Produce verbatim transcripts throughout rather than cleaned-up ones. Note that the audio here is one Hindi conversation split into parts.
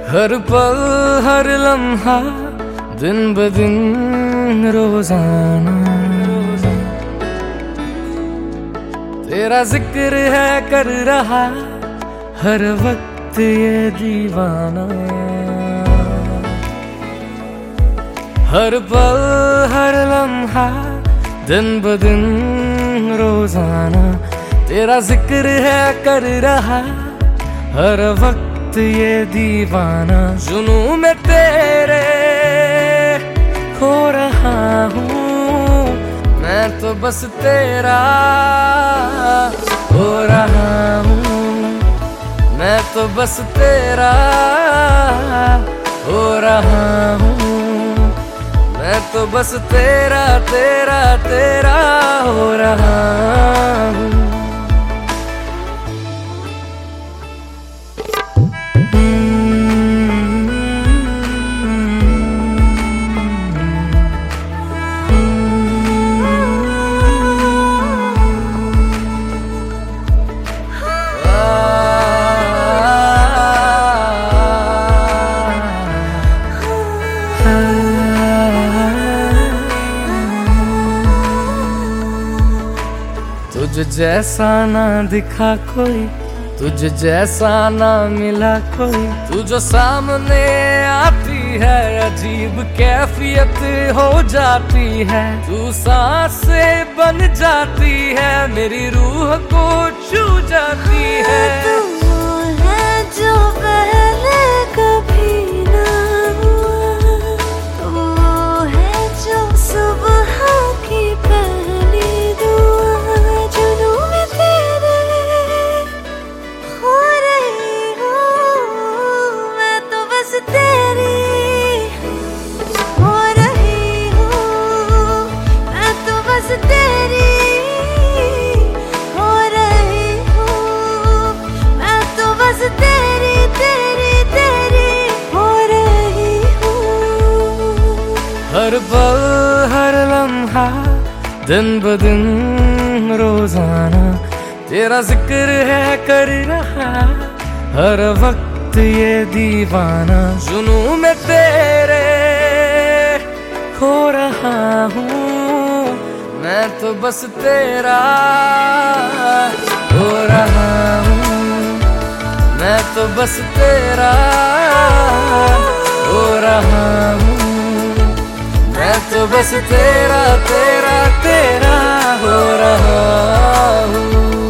हर पल हर लम्हा दिन ब दिन रोजाना तेरा जिक्र है कर रहा हर वक्त ये दीवाना। हर पल हर लम्हा दिन ब दिन रोजाना तेरा जिक्र है कर रहा हर वक्त ये दीवाना। जुनू में तेरे खो रहा हूँ मैं तो बस तेरा हो रहा हूँ। मैं तो बस तेरा हो रहा हूँ। मैं तो बस तेरा तेरा तेरा हो रहा हूँ। तुझ जैसा ना दिखा कोई, तुझ जैसा ना मिला कोई। तू जो सामने आती है अजीब कैफियत हो जाती है। तू सांस से बन जाती है मेरी रूह को छू जाती है। तू है जो पहले कभी ना हुआ, तू है जो सुबह की पहली दुआ। जुनू में तेरे हो रही हूँ मैं तो बस तेरी हो रही हूँ। मैं तो बस तेरी हो रही हूँ। मैं तो बस तेरी तेरी तेरी हो रही हूँ। हर पल हर लम्हा दिन ब दिन रोजाना तेरा जिक्र है कर रहा हर वक्त ये दीवाना। जुनू में तेरे खो रहा हूँ मैं तो बस तेरा हो रहा हूँ। मैं तो बस तेरा हो रहा हूँ। मैं तो बस तेरा तेरा तेरा हो रहा हूँ।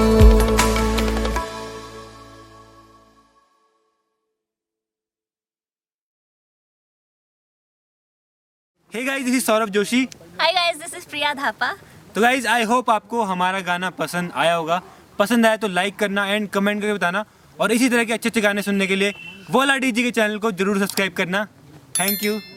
Hey guys, this is Saurabh Joshi. Hi guys, this is Priya Dhapa. तो गाइस, आई होप आपको हमारा गाना पसंद आया होगा। पसंद आया तो लाइक करना एंड कमेंट करके बताना। और इसी तरह के अच्छे अच्छे गाने सुनने के लिए वोला डीजे के चैनल को जरूर सब्सक्राइब करना। Thank you.